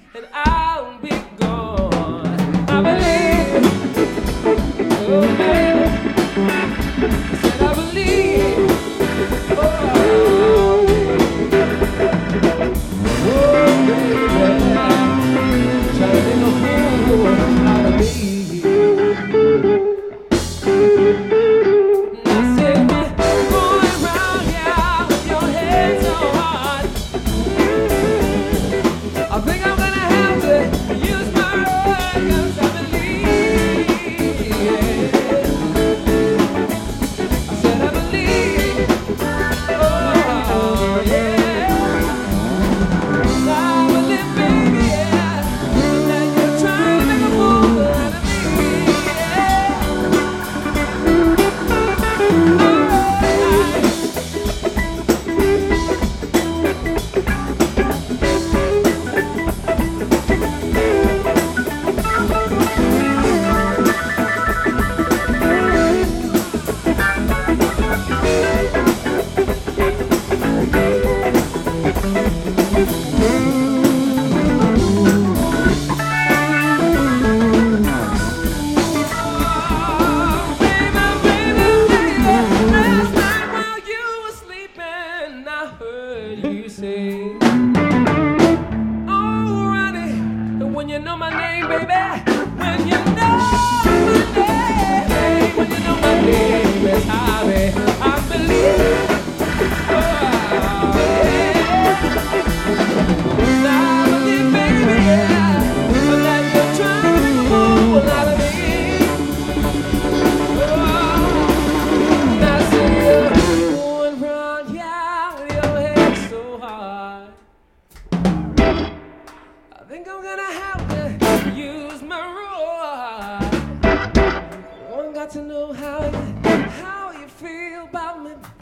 and I'll be gone. I believe, oh baby, I said I believe, oh baby, trying to make a fool out of me. I think I'm gonna have to use my organs, I believe. I said I believe. Oh yeah. I believe, baby, yeah, that you're trying to make a fool out of me. You say, alrighty, when you know my name, baby, when you know my name, when you know my name is Harvey, I believe, oh yeah, I believe, baby, yeah, that you're trying to make a fool out of me, oh, now see you going round, yeah, with your head so hard. I think I'm gonna have to use my roar. One got to know how you feel about me.